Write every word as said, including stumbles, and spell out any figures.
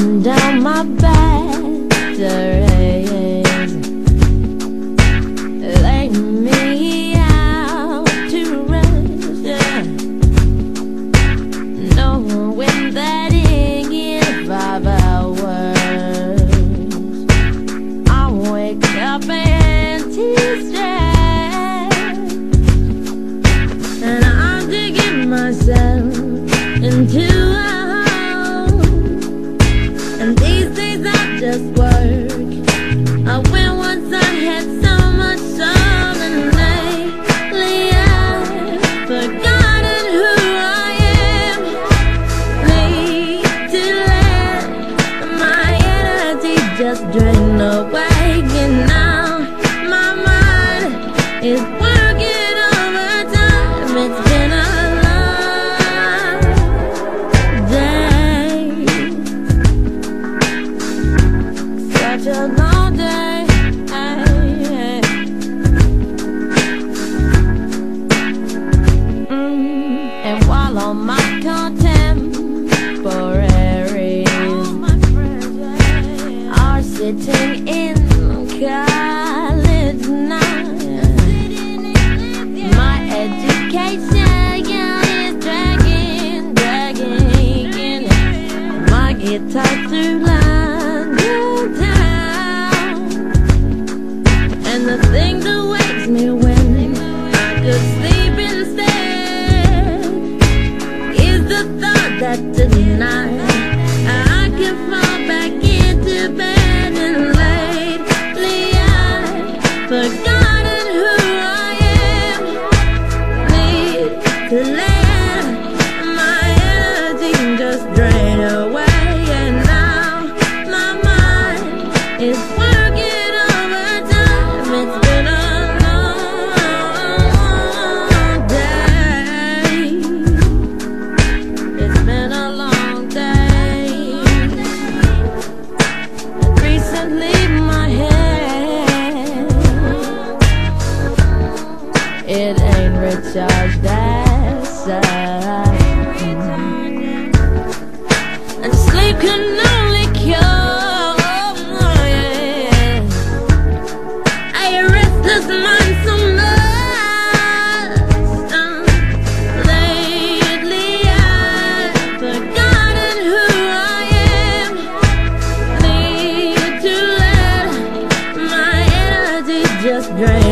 run down my battery, lay me out to rest, yeah. Knowing that in five hours I'll wake up anti-stressed, and I'll dig in myself into a hole. And these days I just work. I went once I had so much soul, and lately I've forgotten who I am. Need to let my energy just drain away, and now my mind is working overtime. It's been a such a long day, mm, and while all my contemporaries are sitting in college now, my education is dragging, dragging my guitar through London town. And the thing that wakes me when I could sleep instead is the thought that tonight I can fall back into bed. And lately I've forgotten who I am. Need to let my energy just drain away, and now my mind is working overtime. It's been a long day. It's been a long day. And recently my head, it ain't recharged as such, and sleep can only cure, yeah, a restless mind so much. uh, Lately I've forgotten who I am. Need to let my energy just drain